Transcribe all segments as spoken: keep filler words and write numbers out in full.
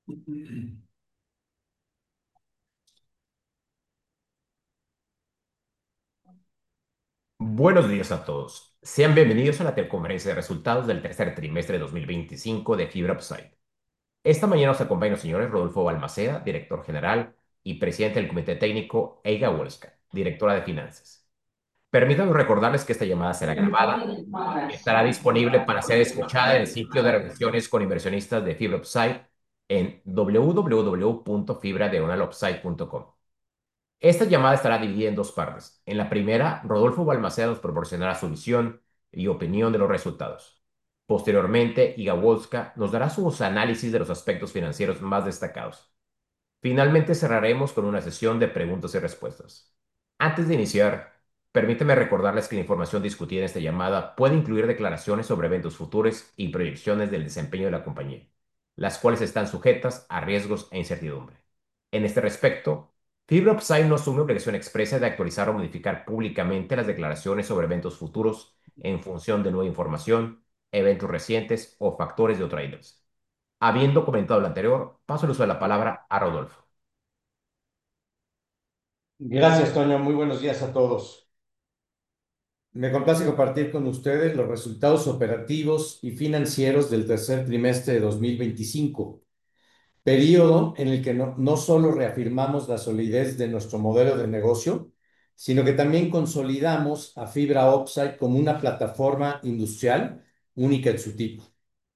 Buenos días a todos. Sean bienvenidos a la teleconferencia de resultados del tercer trimestre de dos mil veinticinco de Fibra Upside. Esta mañana nos acompañan los señores Rodolfo Balmaceda, director general, y presidente del comité técnico, Eiga Wolska, directora de finanzas. Permítanme recordarles que esta llamada será grabada y estará disponible para ser escuchada en el sitio de reuniones con inversionistas de Fibra Upside en w w w punto fibra diagonal upside punto com. Esta llamada estará dividida en dos partes. En la primera, Rodolfo Balmaceda nos proporcionará su visión y opinión de los resultados. Posteriormente, Iga Wolska nos dará sus análisis de los aspectos financieros más destacados. Finalmente, cerraremos con una sesión de preguntas y respuestas. Antes de iniciar, permíteme recordarles que la información discutida en esta llamada puede incluir declaraciones sobre eventos futuros y proyecciones del desempeño de la compañía, las cuales están sujetas a riesgos e incertidumbre. En este respecto, Fibra Upside no asume obligación expresa de actualizar o modificar públicamente las declaraciones sobre eventos futuros en función de nueva información, eventos recientes o factores de otra índole. Habiendo comentado lo anterior, paso el uso de la palabra a Rodolfo. Gracias, Toño. Muy buenos días a todos. Me complace compartir con ustedes los resultados operativos y financieros del tercer trimestre de dos mil veinticinco, periodo en el que no, no solo reafirmamos la solidez de nuestro modelo de negocio, sino que también consolidamos a Fibra Offsite como una plataforma industrial única en su tipo.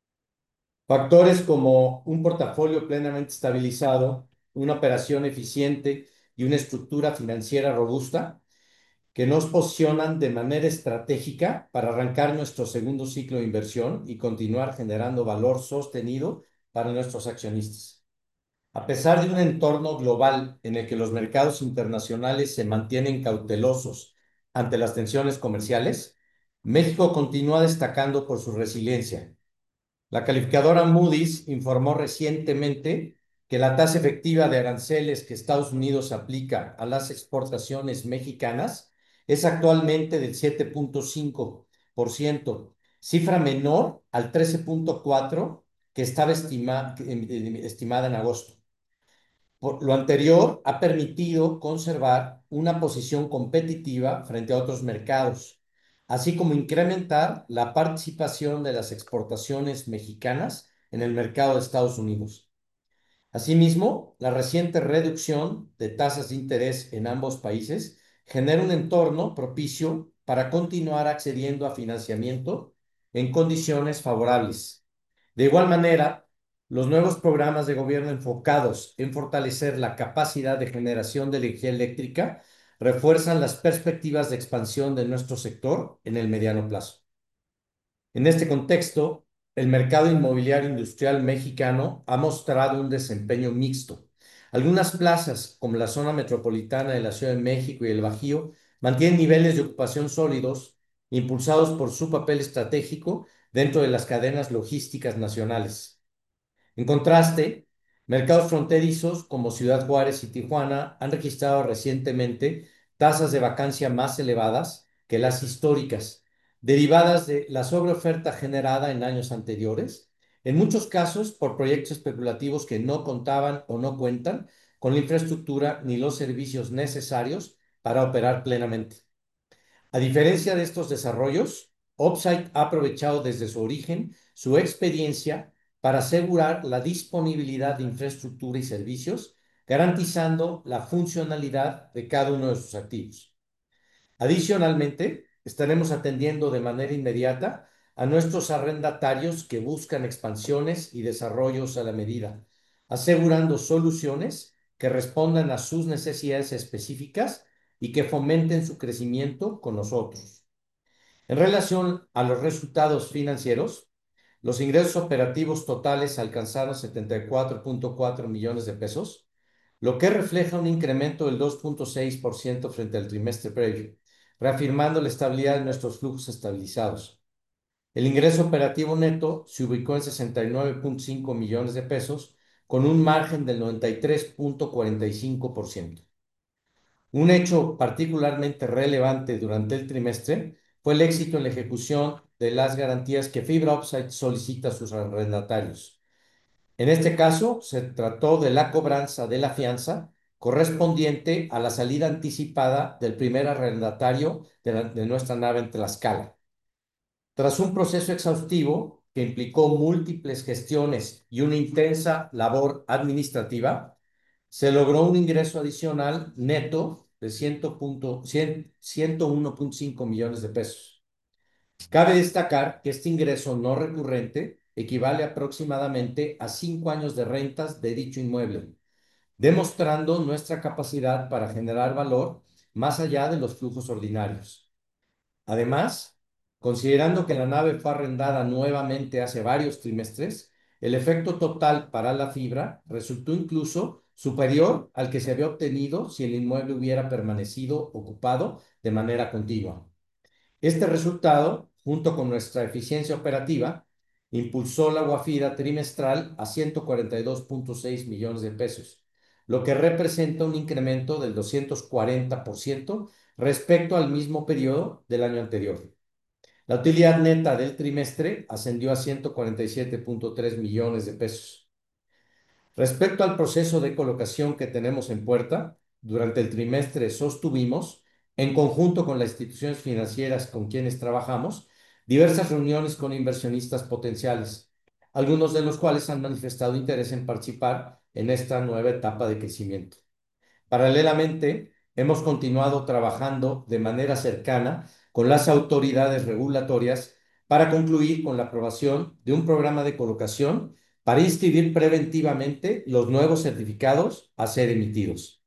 Factores como un portafolio plenamente estabilizado, una operación eficiente y una estructura financiera robusta que nos posicionan de manera estratégica para arrancar nuestro segundo ciclo de inversión y continuar generando valor sostenido para nuestros accionistas. A pesar de un entorno global en el que los mercados internacionales se mantienen cautelosos ante las tensiones comerciales, México continúa destacando por su resiliencia. La calificadora Moody's informó recientemente que la tasa efectiva de aranceles que Estados Unidos aplica a las exportaciones mexicanas es actualmente del siete punto cinco por ciento, cifra menor al trece punto cuatro por ciento que estaba estima, estimada en agosto. Por lo anterior ha permitido conservar una posición competitiva frente a otros mercados, así como incrementar la participación de las exportaciones mexicanas en el mercado de Estados Unidos. Asimismo, la reciente reducción de tasas de interés en ambos países genera un entorno propicio para continuar accediendo a financiamiento en condiciones favorables. De igual manera, los nuevos programas de gobierno enfocados en fortalecer la capacidad de generación de energía eléctrica refuerzan las perspectivas de expansión de nuestro sector en el mediano plazo. En este contexto, el mercado inmobiliario industrial mexicano ha mostrado un desempeño mixto. Algunas plazas, como la zona metropolitana de la Ciudad de México y el Bajío, mantienen niveles de ocupación sólidos, impulsados por su papel estratégico dentro de las cadenas logísticas nacionales. En contraste, mercados fronterizos como Ciudad Juárez y Tijuana han registrado recientemente tasas de vacancia más elevadas que las históricas, derivadas de la sobreoferta generada en años anteriores, en muchos casos por proyectos especulativos que no contaban o no cuentan con la infraestructura ni los servicios necesarios para operar plenamente. A diferencia de estos desarrollos, Upside ha aprovechado desde su origen su experiencia para asegurar la disponibilidad de infraestructura y servicios, garantizando la funcionalidad de cada uno de sus activos. Adicionalmente, estaremos atendiendo de manera inmediata a nuestros arrendatarios que buscan expansiones y desarrollos a la medida, asegurando soluciones que respondan a sus necesidades específicas y que fomenten su crecimiento con nosotros. En relación a los resultados financieros, los ingresos operativos totales alcanzaron setenta y cuatro punto cuatro millones de pesos, lo que refleja un incremento del dos punto seis por ciento frente al trimestre previo, reafirmando la estabilidad de nuestros flujos estabilizados. El ingreso operativo neto se ubicó en sesenta y nueve punto cinco millones de pesos, con un margen del noventa y tres punto cuarenta y cinco por ciento. Un hecho particularmente relevante durante el trimestre fue el éxito en la ejecución de las garantías que Fibra Offsite solicita a sus arrendatarios. En este caso, se trató de la cobranza de la fianza correspondiente a la salida anticipada del primer arrendatario de, la- de nuestra nave en Tlaxcala. Tras un proceso exhaustivo que implicó múltiples gestiones y una intensa labor administrativa, se logró un ingreso adicional neto de cien punto- cien ciento uno punto cinco millones de pesos. Cabe destacar que este ingreso no recurrente equivale aproximadamente a cinco años de rentas de dicho inmueble, demostrando nuestra capacidad para generar valor más allá de los flujos ordinarios. Además, considerando que la nave fue arrendada nuevamente hace varios trimestres, el efecto total para la fibra resultó incluso superior al que se había obtenido si el inmueble hubiera permanecido ocupado de manera continua. Este resultado, junto con nuestra eficiencia operativa, impulsó la guafira trimestral a ciento cuarenta y dos punto seis millones de pesos, lo que representa un incremento del doscientos cuarenta por ciento respecto al mismo periodo del año anterior. La utilidad neta del trimestre ascendió a ciento cuarenta y siete punto tres millones de pesos. Respecto al proceso de colocación que tenemos en puerta, durante el trimestre sostuvimos, en conjunto con las instituciones financieras con quienes trabajamos, diversas reuniones con inversionistas potenciales, algunos de los cuales han manifestado interés en participar en esta nueva etapa de crecimiento. Paralelamente, hemos continuado trabajando de manera cercana con las autoridades regulatorias para concluir con la aprobación de un programa de colocación para inscribir preventivamente los nuevos certificados a ser emitidos.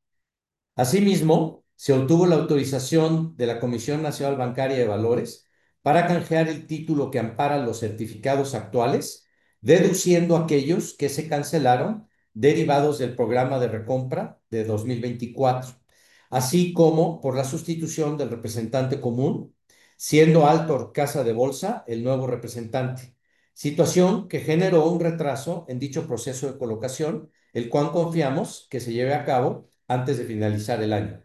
Asimismo, se obtuvo la autorización de la Comisión Nacional Bancaria de Valores para canjear el título que ampara los certificados actuales, deduciendo aquellos que se cancelaron derivados del programa de recompra de dos mil veinticuatro, así como por la sustitución del representante común, siendo Altor Casa de Bolsa el nuevo representante, situación que generó un retraso en dicho proceso de colocación, el cual confiamos que se lleve a cabo antes de finalizar el año.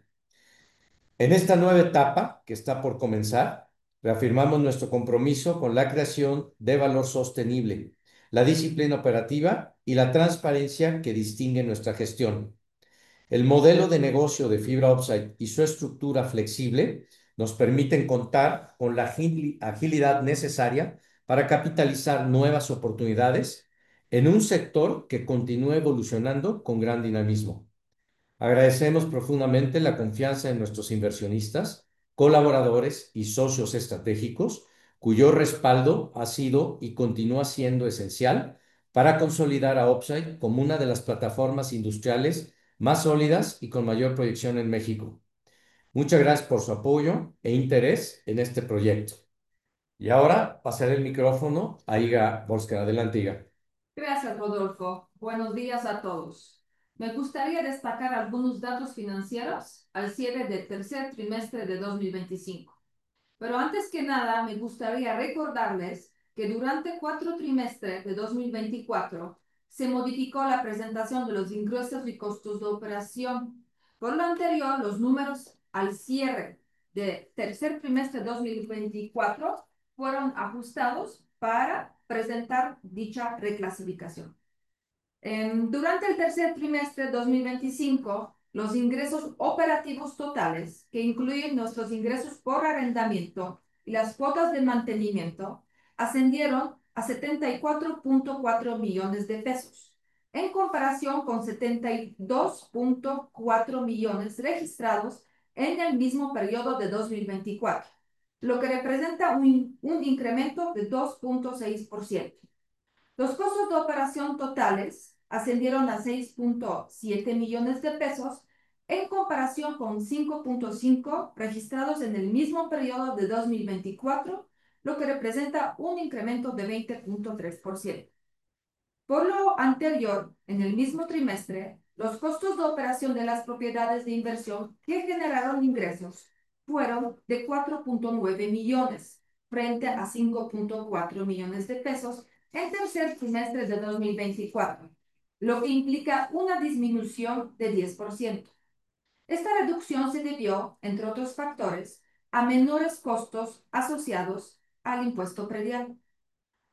En esta nueva etapa que está por comenzar, reafirmamos nuestro compromiso con la creación de valor sostenible, la disciplina operativa y la transparencia que distingue nuestra gestión. El modelo de negocio de Fibra Offsite y su estructura flexible nos permiten contar con la agilidad necesaria para capitalizar nuevas oportunidades en un sector que continúa evolucionando con gran dinamismo. Agradecemos profundamente la confianza en nuestros inversionistas, colaboradores y socios estratégicos, cuyo respaldo ha sido y continúa siendo esencial para consolidar a Upside como una de las plataformas industriales más sólidas y con mayor proyección en México. Muchas gracias por su apoyo e interés en este proyecto. Y ahora pasaré el micrófono a Iga Volsker. Adelante, Iga. Gracias, Rodolfo. Buenos días a todos. Me gustaría destacar algunos datos financieros al cierre del tercer trimestre de dos mil veinticinco. Pero antes que nada, me gustaría recordarles que durante cuatro trimestres de dos mil veinticuatro se modificó la presentación de los ingresos y costos de operación. Por lo anterior, los números al cierre del tercer trimestre de dos mil veinticuatro fueron ajustados para presentar dicha reclasificación. Em, durante el tercer trimestre de dos mil veinticinco, los ingresos operativos totales, que incluyen nuestros ingresos por arrendamiento y las cuotas de mantenimiento, ascendieron a setenta y cuatro punto cuatro millones de pesos, en comparación con setenta y dos punto cuatro millones registrados en el mismo periodo de dos mil veinticuatro, lo que representa un, un incremento de dos punto seis por ciento. Los costos de operación totales ascendieron a seis punto siete millones de pesos en comparación con cinco punto cinco registrados en el mismo periodo de dos mil veinticuatro, lo que representa un incremento de veinte punto tres por ciento. Por lo anterior, en el mismo trimestre, los costos de operación de las propiedades de inversión que generaron ingresos fueron de cuatro punto nueve millones frente a cinco punto cuatro millones de pesos en tercer trimestre de dos mil veinticuatro, lo que implica una disminución de diez por ciento. Esta reducción se debió, entre otros factores, a menores costos asociados al impuesto predial.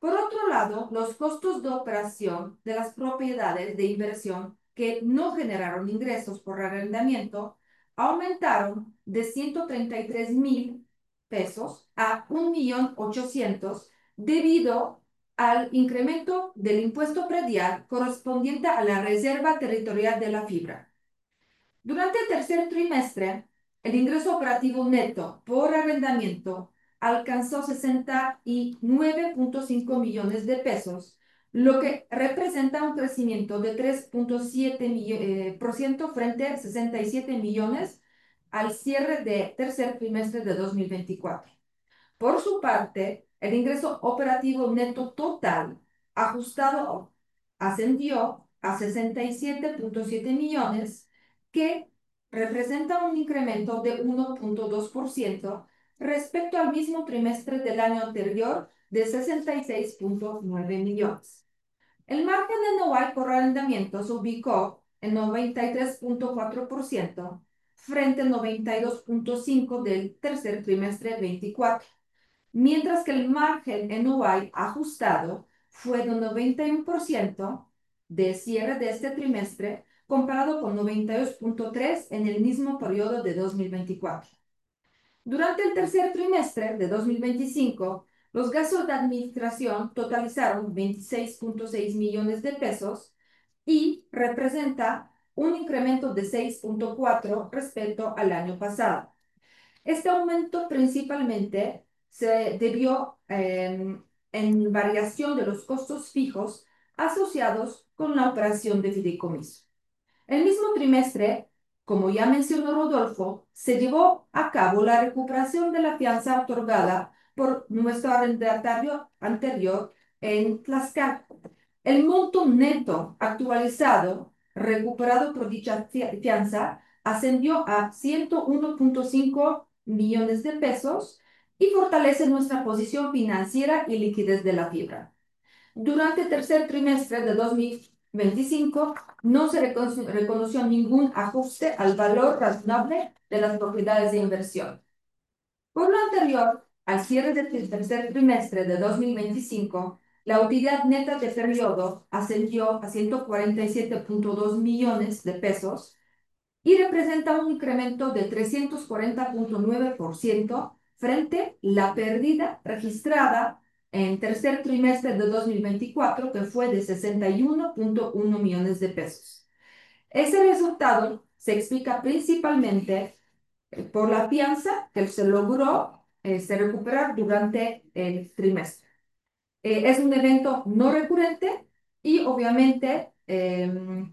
Por otro lado, los costos de operación de las propiedades de inversión que no generaron ingresos por arrendamiento aumentaron de ciento treinta y tres mil pesos a un millón ochocientos debido al incremento del impuesto predial correspondiente a la reserva territorial de la fibra. Durante el tercer trimestre, el ingreso operativo neto por arrendamiento alcanzó sesenta y nueve punto cinco millones de pesos, lo que representa un crecimiento de tres punto siete por ciento frente a sesenta y siete millones al cierre del tercer trimestre de dos mil veinticuatro. Por su parte, el ingreso operativo neto total ajustado ascendió a sesenta y siete punto siete millones, que representa un incremento de uno punto dos por ciento respecto al mismo trimestre del año anterior de sesenta y seis punto nueve millones. El margen de N O I por arrendamiento se ubicó en noventa y tres punto cuatro por ciento frente al noventa y dos punto cinco por ciento del tercer trimestre veinticuatro, mientras que el margen N O I ajustado fue de noventa y uno por ciento de cierre de este trimestre, comparado con noventa y dos punto tres por ciento en el mismo periodo de dos mil veinticuatro. Durante el tercer trimestre de dos mil veinticinco, los gastos de administración totalizaron veintiséis punto seis millones de pesos y representa un incremento de seis punto cuatro respecto al año pasado. Este aumento principalmente se debió eh, en variación de los costos fijos asociados con la operación de fideicomiso. El mismo trimestre, como ya mencionó Rodolfo, se llevó a cabo la recuperación de la fianza otorgada por nuestro arrendatario anterior en Tlaxcala. El monto neto actualizado recuperado por dicha fianza ascendió a ciento uno punto cinco millones de pesos y fortalece nuestra posición financiera y liquidez de la fibra. Durante el tercer trimestre de dos mil veinticinco no se reconoció, reconoció ningún ajuste al valor razonable de las propiedades de inversión. Por lo anterior, al cierre del tercer trimestre de dos mil veinticinco, la utilidad neta de periodo ascendió a ciento cuarenta y siete punto dos millones de pesos y representa un incremento de trescientos cuarenta punto nueve por ciento frente a la pérdida registrada en tercer trimestre de dos mil veinticuatro, que fue de sesenta y uno punto uno millones de pesos. Ese resultado se explica principalmente por la fianza que se logró eh, se recuperar durante el trimestre. Eh, es un evento no recurrente y obviamente eh,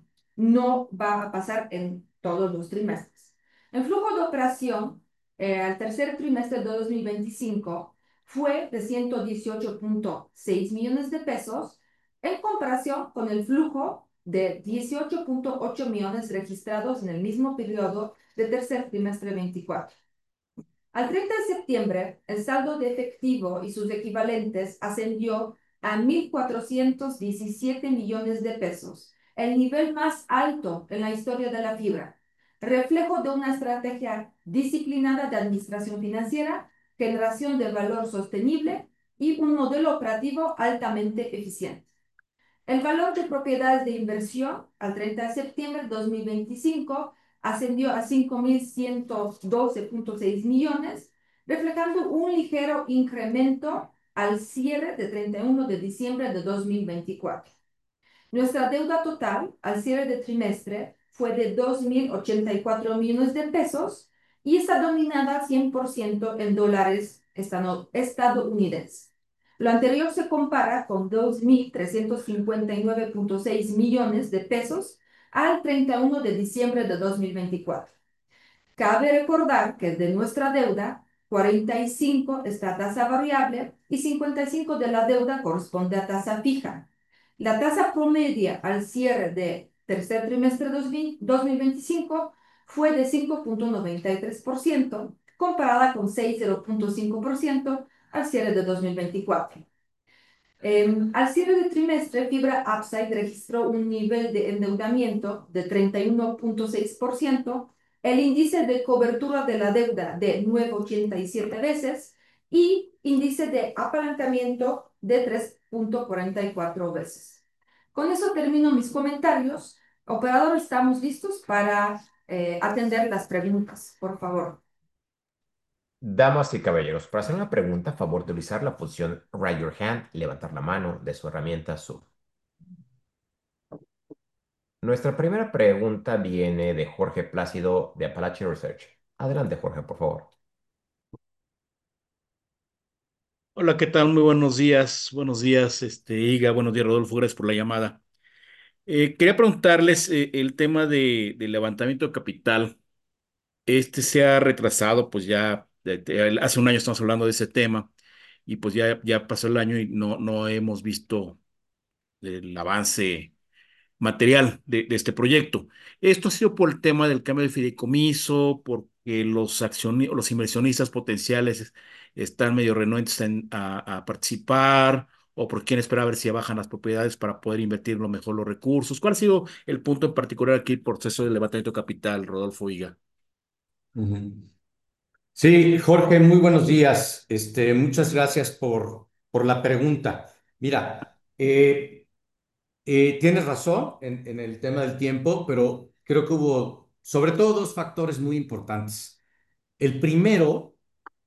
no va a pasar en todos los trimestres. El flujo de operación eh, al tercer trimestre de dos mil veinticinco fue de ciento dieciocho punto seis millones de pesos en comparación con el flujo de dieciocho punto ocho millones registrados en el mismo periodo del tercer trimestre veinticuatro. Al treinta de septiembre, el saldo de efectivo y sus equivalentes ascendió a mil cuatrocientos diecisiete millones de pesos, el nivel más alto en la historia de la fibra, reflejo de una estrategia disciplinada de administración financiera, generación de valor sostenible y un modelo operativo altamente eficiente. El valor de propiedades de inversión al treinta de septiembre de dos mil veinticinco ascendió a cinco mil ciento doce punto seis millones, reflejando un ligero incremento al cierre de treinta y uno de diciembre de dos mil veinticuatro. Nuestra deuda total al cierre de trimestre fue de dos mil ochenta y cuatro millones de pesos y está dominada cien por ciento en dólares estadounidenses. Lo anterior se compara con dos mil trescientos cincuenta y nueve punto seis millones de pesos al treinta y uno de diciembre de dos mil veinticuatro. Cabe recordar que de nuestra deuda, cuarenta y cinco está a tasa variable y cincuenta y cinco de la deuda corresponde a tasa fija. La tasa promedia al cierre de tercer trimestre de dos mil veinticinco fue de cinco punto noventa y tres por ciento, comparada con seis punto cero cinco por ciento al cierre de dos mil veinticuatro. Eh, al cierre del trimestre, Fibra Upside registró un nivel de endeudamiento de treinta y uno punto seis por ciento, el índice de cobertura de la deuda de nueve punto ochenta y siete veces y índice de apalancamiento de tres punto cuarenta y cuatro veces. Con eso termino mis comentarios. Operador, estamos listos para eh, atender las preguntas, por favor. Damas y caballeros, para hacer una pregunta, a favor de utilizar la función Raise Your Hand, levantar la mano de su herramienta Zoom. Nuestra primera pregunta viene de Jorge Plácido de Apalache Research. Adelante, Jorge, por favor. Hola, ¿qué tal? Muy buenos días. Buenos días, este, Iga. Buenos días, Rodolfo. Gracias por la llamada. Eh, quería preguntarles eh, el tema de, del levantamiento de capital. Este se ha retrasado, pues ya de- de- hace un año estamos hablando de ese tema y pues ya, ya pasó el año y no, no hemos visto el avance material de, de este proyecto. Esto ha sido por el tema del cambio de fideicomiso, porque los accioni- los inversionistas potenciales están medio renuentes en- a, a participar, o por quieren esperar a ver si bajan las propiedades para poder invertir lo mejor los recursos. ¿Cuál ha sido el punto en particular aquí, el proceso de levantamiento de capital, Rodolfo Higa? Ujú. Sí, Jorge, muy buenos días. Este, muchas gracias por, por la pregunta. Mira, eh, eh, tienes razón en, en el tema del tiempo, pero creo que hubo sobre todo dos factores muy importantes. El primero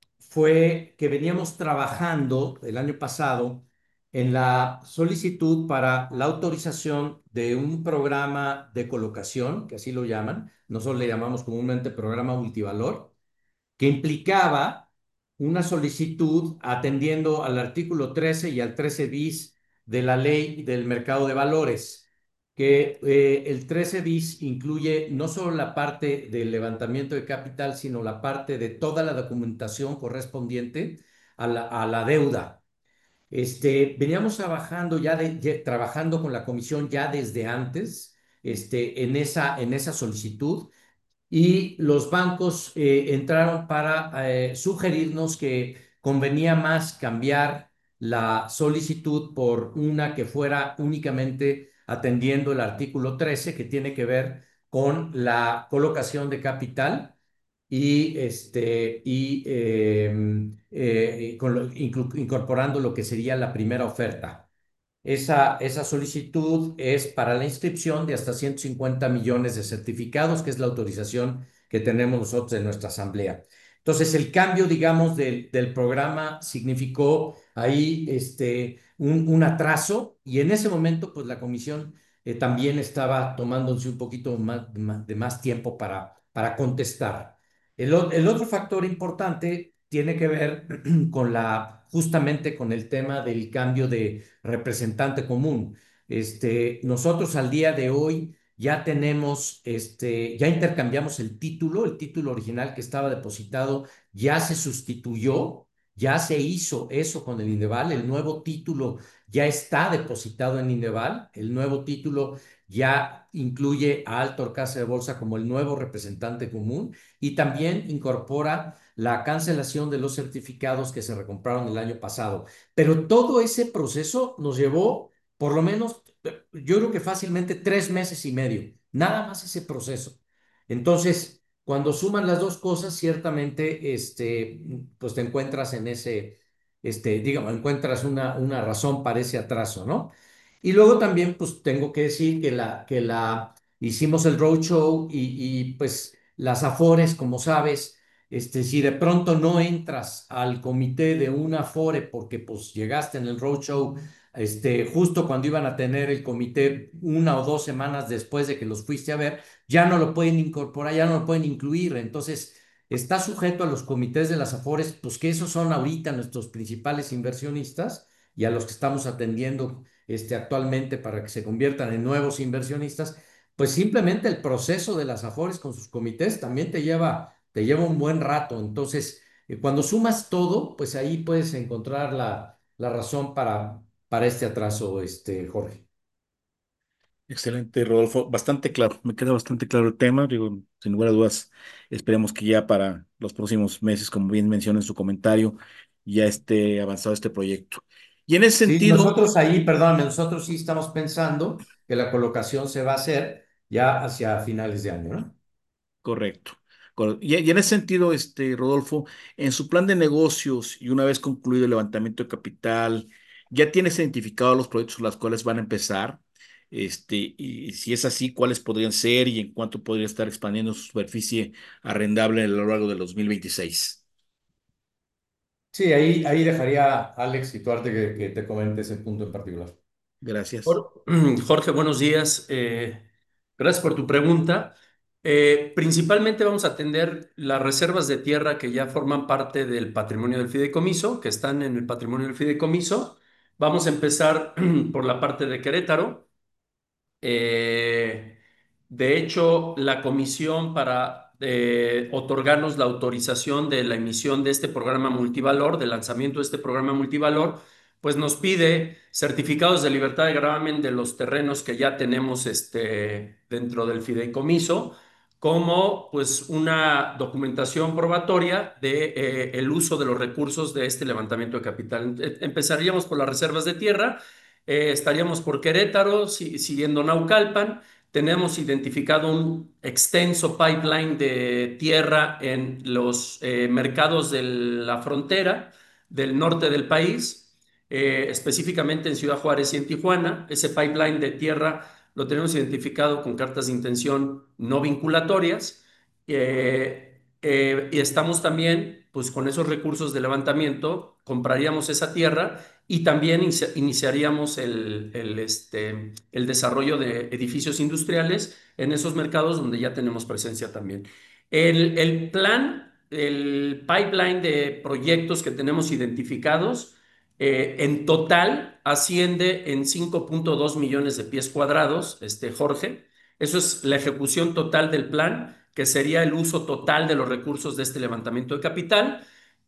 fue que veníamos trabajando el año pasado en la solicitud para la autorización de un programa de colocación, que así lo llaman, nosotros le llamamos comúnmente programa multivalor, que implicaba una solicitud atendiendo al artículo trece y al trece bis de la ley del mercado de valores, que eh, el trece bis incluye no solo la parte del levantamiento de capital, sino la parte de toda la documentación correspondiente a la, a la deuda. Este, veníamos trabajando ya, de, ya trabajando con la comisión ya desde antes, este, en esa, en esa solicitud y los bancos eh, entraron para eh, sugerirnos que convenía más cambiar la solicitud por una que fuera únicamente atendiendo el artículo trece, que tiene que ver con la colocación de capital y, este, y eh, eh, con lo- inclu- incorporando lo que sería la primera oferta. Esa, esa solicitud es para la inscripción de hasta ciento cincuenta millones de certificados, que es la autorización que tenemos nosotros en nuestra asamblea. Entonces, el cambio, digamos, del, del programa significó ahí este, un, un atraso y en ese momento, pues la comisión eh, también estaba tomándose un poquito más, más- de más tiempo para, para contestar. El, o- el otro factor importante tiene que ver con la, justamente con el tema del cambio de representante común. Este, nosotros al día de hoy ya tenemos, este, ya intercambiamos el título, el título original que estaba depositado ya se sustituyó, ya se hizo eso con el Indeval, el nuevo título ya está depositado en Indeval, el nuevo título ya incluye a Altor Casa de Bolsa como el nuevo representante común y también incorpora la cancelación de los certificados que se recompraron el año pasado. Pero todo ese proceso nos llevó por lo menos, yo creo que fácilmente tres meses y medio, nada más ese proceso. Entonces, cuando suman las dos cosas, ciertamente, este, pues te encuentras en ese, este, digamos, encuentras una, una razón para ese atraso, ¿no? Y luego también, pues tengo que decir que la, que la, hicimos el roadshow y, y pues las Afores, como sabes, este, si de pronto no entras al comité de una Afore porque pues llegaste en el roadshow este, justo cuando iban a tener el comité una o dos semanas después de que los fuiste a ver, ya no lo pueden incorporar, ya no lo pueden incluir. Entonces, está sujeto a los comités de las Afores, pues que esos son ahorita nuestros principales inversionistas y a los que estamos atendiendo este, actualmente para que se conviertan en nuevos inversionistas, pues simplemente el proceso de las Afores con sus comités también te lleva, te lleva un buen rato. Entonces, eh, cuando sumas todo, pues ahí puedes encontrar la, la razón para, para este atraso, este, Jorge. Excelente, Rodolfo. Bastante claro, me queda bastante claro el tema. Digo, sin lugar a dudas, esperemos que ya para los próximos meses, como bien menciona en su comentario, ya esté avanzado este proyecto. Y en ese Sí, sentido, nosotros ahí, perdóname, nosotros sí estamos pensando que la colocación se va a hacer ya hacia finales de año, ¿no? correcto. Cor- Y, y en ese sentido, este, Rodolfo, en su plan de negocios y una vez concluido el levantamiento de capital, ¿Ya tienes identificados los proyectos con los cuales van a empezar? Este, y si es así, ¿cuáles podrían ser y en cuánto podría estar expandiendo su superficie arrendable a lo largo del dos mil veintiséis? Sí, ahí, ahí dejaría a Alex y Tuarte que, que te comente ese punto en particular. Gracias. Jor- Jorge, buenos días. Eh, gracias por tu pregunta. Eh, principalmente vamos a atender las reservas de tierra que ya forman parte del patrimonio del fideicomiso, que están en el patrimonio del fideicomiso. Vamos a empezar por la parte de Querétaro. Eh, de hecho, la comisión para eh, otorgarnos la autorización de la emisión de este programa multivalor, del lanzamiento de este programa multivalor, pues nos pide certificados de libertad de gravamen de los terrenos que ya tenemos este, dentro del fideicomiso, como pues una documentación probatoria de eh, el uso de los recursos de este levantamiento de capital. Em- Empezaríamos por las reservas de tierra. Eh, estaríamos por Querétaro, si- siguiendo Naucalpan. Tenemos identificado un extenso pipeline de tierra en los eh, mercados de la frontera del norte del país, eh, específicamente en Ciudad Juárez y en Tijuana. Ese pipeline de tierra lo tenemos identificado con cartas de intención no vinculatorias. Eh, eh, y estamos también, pues con esos recursos de levantamiento, compraríamos esa tierra y también inicia- iniciaríamos el, el, este, el desarrollo de edificios industriales en esos mercados donde ya tenemos presencia también. El, el plan, el pipeline de proyectos que tenemos identificados, eh, en total asciende en cinco punto dos millones de pies cuadrados, este, Jorge. Eso es la ejecución total del plan, que sería el uso total de los recursos de este levantamiento de capital.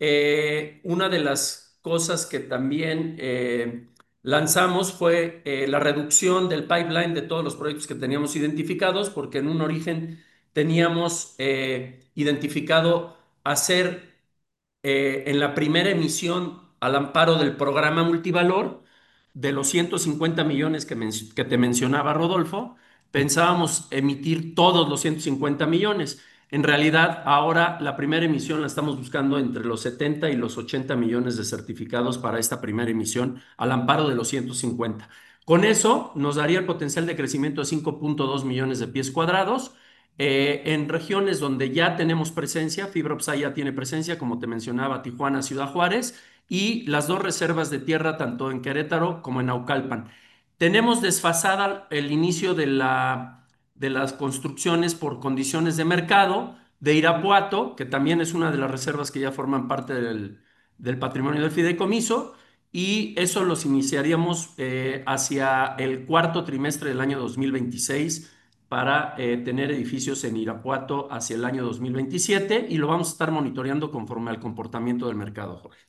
Eh, una de las cosas que también eh, lanzamos fue eh, la reducción del pipeline de todos los proyectos que teníamos identificados, porque en un origen teníamos eh, identificado hacer eh, en la primera emisión al amparo del programa multivalor de los ciento cincuenta millones que, men- que te mencionaba Rodolfo, pensábamos emitir todos los ciento cincuenta millones. En realidad, ahora la primera emisión la estamos buscando entre los setenta y los ochenta millones de certificados para esta primera emisión al amparo de los ciento cincuenta. Con eso nos daría el potencial de crecimiento de cinco punto dos millones de pies cuadrados. Eh, en regiones donde ya tenemos presencia, FibraPsai ya tiene presencia, como te mencionaba, Tijuana, Ciudad Juárez, y las dos reservas de tierra, tanto en Querétaro como en Naucalpan. Tenemos desfasada el inicio de, la, de las construcciones por condiciones de mercado de Irapuato, que también es una de las reservas que ya forman parte del, del patrimonio del fideicomiso, y eso los iniciaríamos eh, hacia el cuarto trimestre del año dos mil veintiséis para eh, tener edificios en Irapuato hacia el año dos mil veintisiete y lo vamos a estar monitoreando conforme al comportamiento del mercado, Jorge.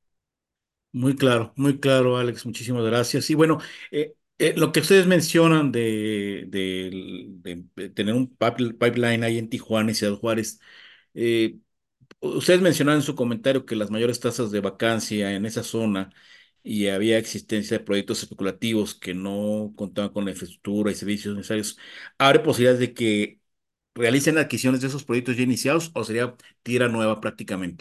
Muy claro, muy claro, Alex. Muchísimas gracias. Y bueno, eh, eh, lo que ustedes mencionan de, de- de- de tener un pipe- pipeline ahí en Tijuana y Ciudad Juárez, eh, ustedes mencionaron en su comentario que las mayores tasas de vacancia en esa zona y había existencia de proyectos especulativos que no contaban con la infraestructura y servicios necesarios. ¿Abre posibilidades de que realicen adquisiciones de esos proyectos ya iniciados o sería tierra nueva prácticamente?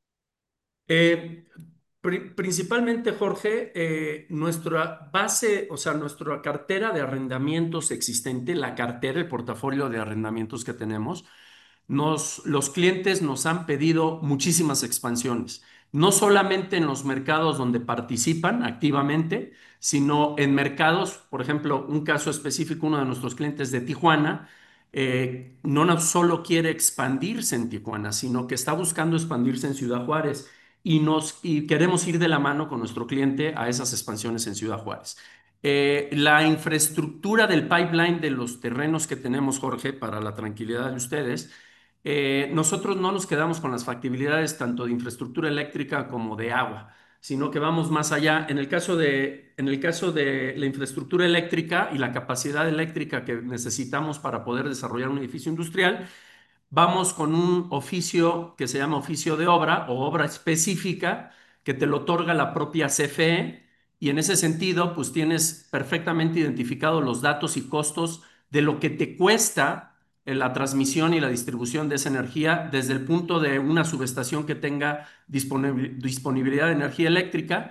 Eh, pri- Principalmente, Jorge, eh, nuestra base, o sea, nuestra cartera de arrendamientos existente, la cartera, el portafolio de arrendamientos que tenemos, nos, los clientes nos han pedido muchísimas expansiones, no solamente en los mercados donde participan activamente, sino en mercados, por ejemplo, un caso específico, uno de nuestros clientes de Tijuana, eh, no no solo quiere expandirse en Tijuana, sino que está buscando expandirse en Ciudad Juárez y, nos, y queremos ir de la mano con nuestro cliente a esas expansiones en Ciudad Juárez. Eh, la infraestructura del pipeline de los terrenos que tenemos, Jorge, para la tranquilidad de ustedes, eh, nosotros no nos quedamos con las factibilidades tanto de infraestructura eléctrica como de agua, sino que vamos más allá. En el caso de, en el caso de la infraestructura eléctrica y la capacidad eléctrica que necesitamos para poder desarrollar un edificio industrial, vamos con un oficio que se llama oficio de obra o obra específica que te lo otorga la propia C F E y en ese sentido pues tienes perfectamente identificado los datos y costos de lo que te cuesta eh, la transmisión y la distribución de esa energía desde el punto de una subestación que tenga disponibilidad de energía eléctrica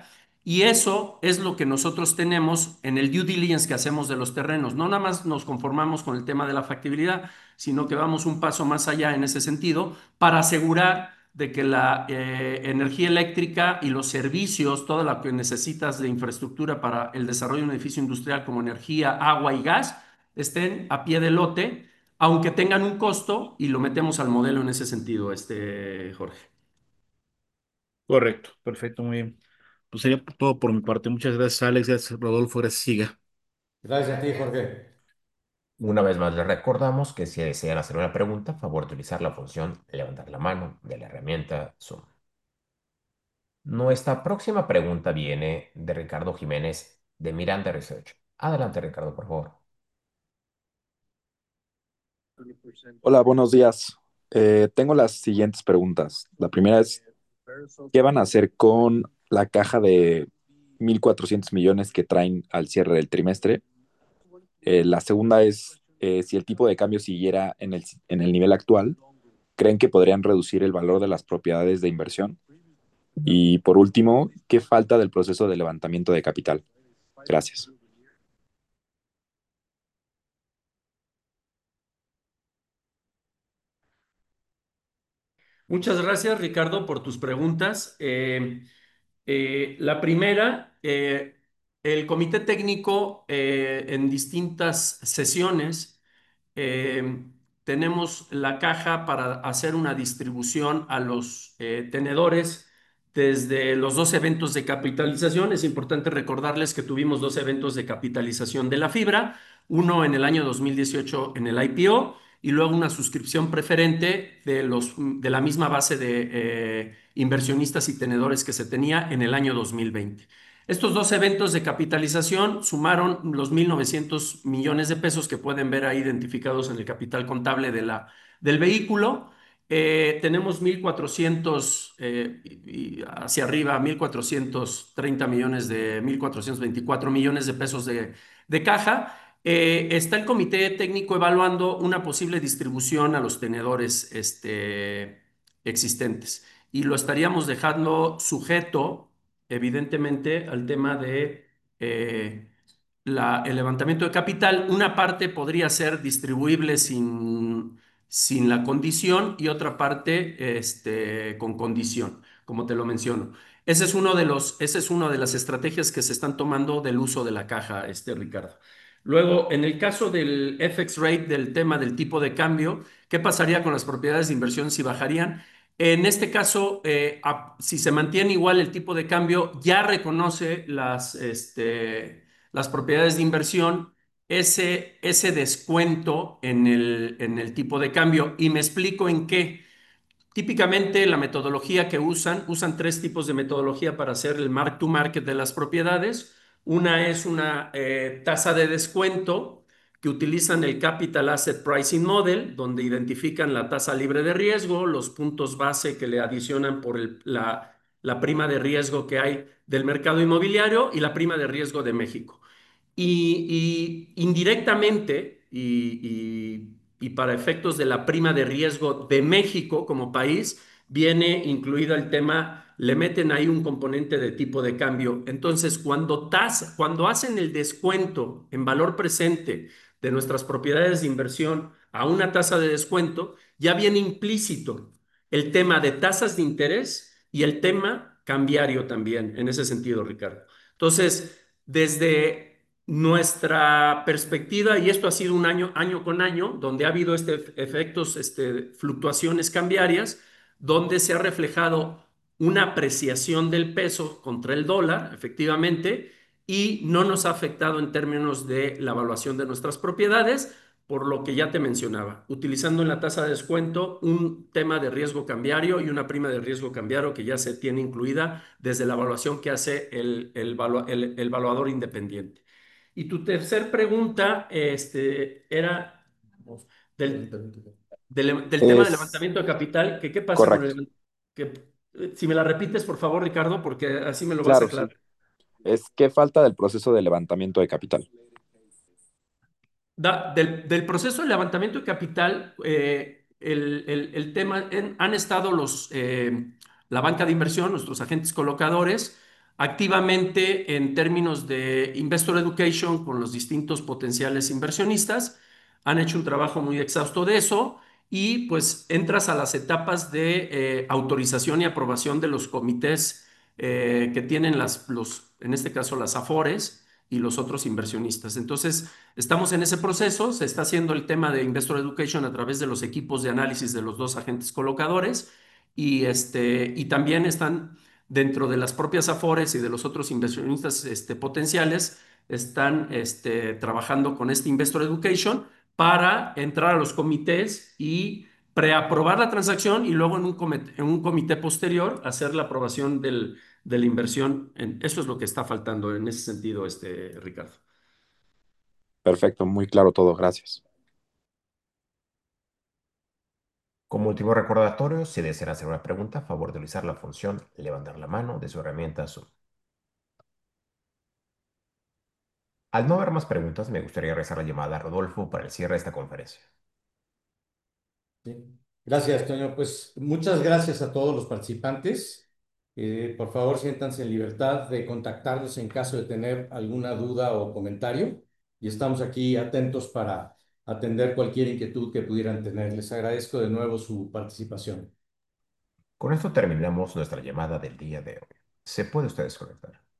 Y eso es lo que nosotros tenemos en el due diligence que hacemos de los terrenos. No nada más nos conformamos con el tema de la factibilidad, sino que vamos un paso más allá en ese sentido para asegurar de que la eh, energía eléctrica y los servicios, todo lo que necesitas de infraestructura para el desarrollo de un edificio industrial como energía, agua y gas, estén a pie de lote, aunque tengan un costo, y lo metemos al modelo en ese sentido, este, Jorge. Correcto, perfecto, muy bien. Pues sería todo por mi parte. Muchas gracias, Alex. Gracias, Rodolfo. Gracias, Siga. Gracias a ti, Jorge. Una vez más les recordamos que si desean hacer una pregunta, favor de utilizar la función levantar la mano de la herramienta Zoom. Nuestra próxima pregunta viene de Ricardo Jiménez de Miranda Research. Adelante, Ricardo, por favor. Hola, buenos días. Eh, tengo las siguientes preguntas. La primera es, ¿qué van a hacer con la caja de mil cuatrocientos millones que traen al cierre del trimestre? Eh, la segunda es, eh, si el tipo de cambio siguiera en el, en el nivel actual, ¿creen que podrían reducir el valor de las propiedades de inversión? Y por último, ¿qué falta del proceso de levantamiento de capital? Gracias. Muchas gracias, Ricardo, por tus preguntas. Eh, eh, la primera, eh, el comité técnico eh, en distintas sesiones eh, tenemos la caja para hacer una distribución a los eh, tenedores desde los dos eventos de capitalización. Es importante recordarles que tuvimos dos eventos de capitalización de la fibra, uno en el año dos mil dieciocho en el I P O y luego una suscripción preferente de, los, de la misma base de eh, inversionistas y tenedores que se tenía en el año dos mil veinte. Estos dos eventos de capitalización sumaron los mil novecientos millones de pesos que pueden ver ahí identificados en el capital contable de la, del vehículo. Eh, tenemos mil cuatrocientos eh, y hacia arriba, mil cuatrocientos treinta millones de mil cuatrocientos veinticuatro millones de pesos de, de caja. Eh, está el comité técnico evaluando una posible distribución a los tenedores este, existentes y lo estaríamos dejando sujeto, evidentemente, al tema de eh, la- el levantamiento de capital. Una parte podría ser distribuible sin, sin la condición y otra parte este, con condición, como te lo menciono. Ese es uno de los, ese es una de las estrategias que se están tomando del uso de la caja, este, Ricardo. Luego, en el caso del F X rate, del tema del tipo de cambio, ¿qué pasaría con las propiedades de inversión si bajarían? En este caso, eh, a- si se mantiene igual el tipo de cambio, ya reconoce las, este, las propiedades de inversión, ese, ese descuento en el, en el tipo de cambio. Y me explico en qué. Típicamente la metodología que usan, usan tres tipos de metodología para hacer el mark to market de las propiedades. Una es una eh, tasa de descuento que utilizan el Capital Asset Pricing Model, donde identifican la tasa libre de riesgo, los puntos base que le adicionan por el- la, la prima de riesgo que hay del mercado inmobiliario y la prima de riesgo de México. Y, y indirectamente, y, y- y para efectos de la prima de riesgo de México como país, viene incluido el tema, le meten ahí un componente de tipo de cambio. Entonces, cuando, tasa, cuando hacen el descuento en valor presente de nuestras propiedades de inversión a una tasa de descuento, ya viene implícito el tema de tasas de interés y el tema cambiario también, en ese sentido, Ricardo. Entonces, desde nuestra perspectiva, y esto ha sido un año, año con año, donde ha habido este efectos, este, fluctuaciones cambiarias, donde se ha reflejado una apreciación del peso contra el dólar, efectivamente, y no nos ha afectado en términos de la evaluación de nuestras propiedades, por lo que ya te mencionaba, utilizando en la tasa de descuento un tema de riesgo cambiario y una prima de riesgo cambiario que ya se tiene incluida desde la evaluación que hace el, el, valua- el- el evaluador independiente. Y tu tercer pregunta este, era del, del, del tema del Es levantamiento de capital, que qué pasa con correcto. el... Que, eh, si me la repites, por favor, Ricardo, porque así me lo vas a Claro, aclarar. sí. Es qué falta del proceso de levantamiento de capital. Da- del, del proceso de levantamiento de capital, eh, el, el- el tema, en- han estado los, eh, la banca de inversión, nuestros agentes colocadores, activamente en términos de Investor Education con los distintos potenciales inversionistas. Han hecho un trabajo muy exhausto de eso y pues entras a las etapas de eh, autorización y aprobación de los comités eh, que tienen las, los, en este caso las Afores y los otros inversionistas. Entonces, estamos en ese proceso, se está haciendo el tema de Investor Education a través de los equipos de análisis de los dos agentes colocadores y, este, y también están dentro de las propias Afores y de los otros inversionistas este, potenciales, están este, trabajando con este Investor Education para entrar a los comités y preaprobar la transacción y luego en un comité, en un comité posterior hacer la aprobación del, de la inversión. En, eso es lo que está faltando en ese sentido, este, Ricardo. Perfecto, muy claro todo, gracias. Como último recordatorio, si desean hacer una pregunta, a favor de utilizar la función levantar la mano de su herramienta Zoom. Al no haber más preguntas, me gustaría regresar la llamada a Rodolfo para el cierre de esta conferencia. Sí. Gracias, Toño. Pues muchas gracias a todos los participantes. Eh, por favor, siéntanse en libertad de contactarnos en caso de tener alguna duda o comentario. Y estamos aquí atentos para atender cualquier inquietud que pudieran tener. Les agradezco de nuevo su participación. Con esto terminamos nuestra llamada del día de hoy. Se puede usted desconectar.